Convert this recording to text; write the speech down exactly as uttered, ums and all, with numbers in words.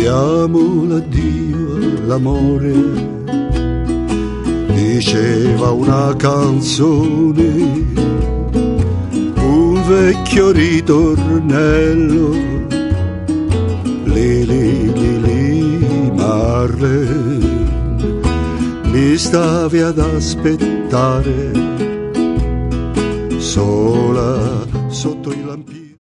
diamo l'addio all'amore, diceva una canzone, un vecchio ritornello, li li li li Marlene, mi stavi ad aspettare sola sotto i lampioni.